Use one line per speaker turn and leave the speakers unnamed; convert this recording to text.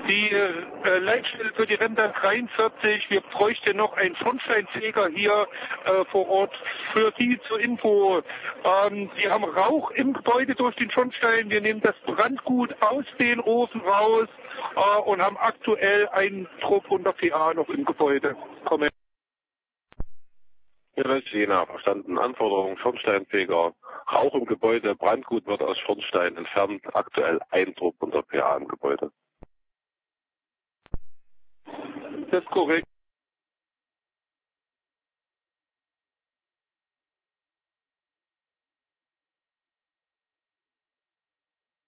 Die Leitstelle für die Rennbahn 43, wir bräuchten noch einen Schornsteinfeger hier vor Ort. Für Sie zur Info, wir haben Rauch im Gebäude durch den Schornstein. Wir nehmen das Brandgut aus den Ofen raus und haben aktuell einen Trupp 100 PA noch im Gebäude. Kommen.
Ja, Jena, verstanden. Anforderung, Schornsteinfeger, Rauch im Gebäude, Brandgut wird aus Schornstein entfernt, aktuell ein Trupp 100 PA im Gebäude.
Das ist korrekt.